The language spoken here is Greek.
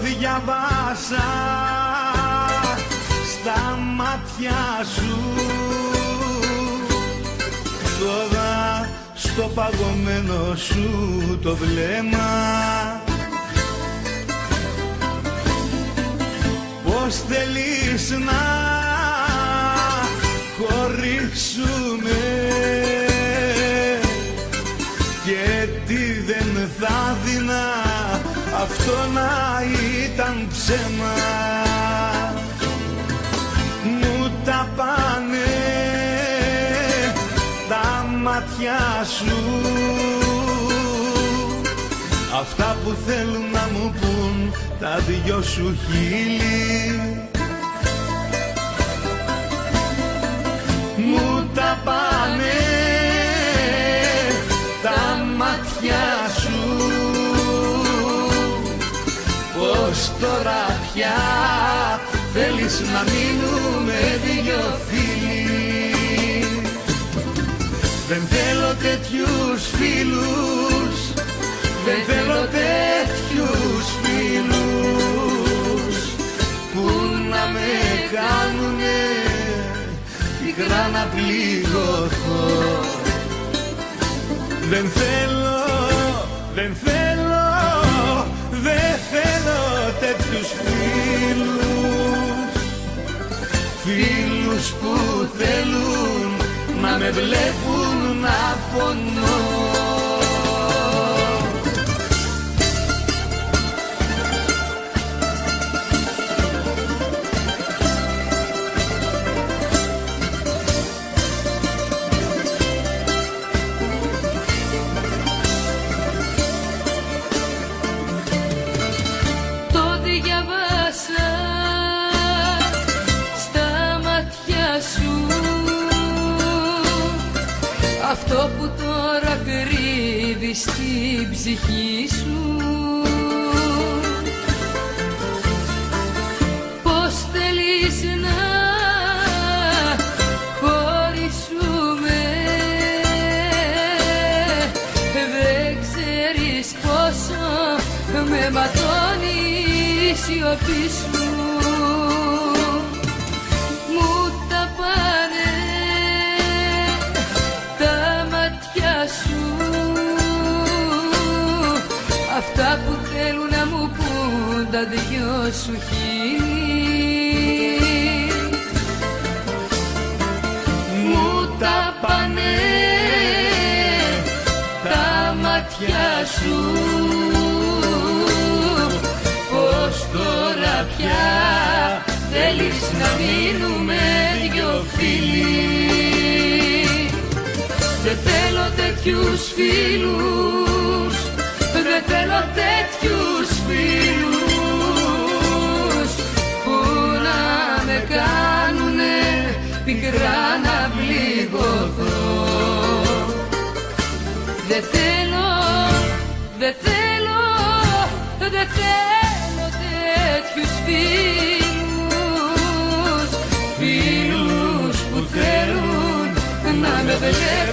διαβάσα στα μάτια σου. Τώρα στο παγωμένο σου το βλέμμα πως θέλεις να χωρίσουμε και τι δεν θα δεινά αυτό να ήταν ψέμα. Μου τα πάνε τα μάτια σου, αυτά που θέλουν να μου πουν τα δυο σου χείλη. Μου τα πάνε τα μάτια σου, πως τώρα πια θέλεις να μείνουμε δυο φίλοι. Δεν θέλω τέτοιους φίλους, δεν θέλω τέτοιους φίλους που να με κάνουνε πικρά να πληγωθώ. Δεν θέλω, δεν θέλω, δεν θέλω τέτοιους φίλους, φίλους που θέλουν να με βλέπουν να πονώ. Διαβάσα στα μάτια σου αυτό που τώρα κρύβεις στην ψυχή σου, πως θέλεις να χωρίσουμε, δεν ξέρεις πόσο με ματώνει η σιωπή σου. Μου τα πάνε τα μάτια σου, αυτά που θέλουν να μου πουν τα δυο σου χείλη. Μου τα πάνε τα μάτια σου, πως τώρα πια θέλεις να μείνουμε δυο φίλοι. Δεν θέλω τέτοιους φίλους, δεν θέλω τέτοιους φίλους που να με κάνουνε πικρά να πληγωθώ. Δεν θέλω, δεν θέλω, δεν θέλω τέτοιους φίλους, φίλους που θέλουν να με βλέπουν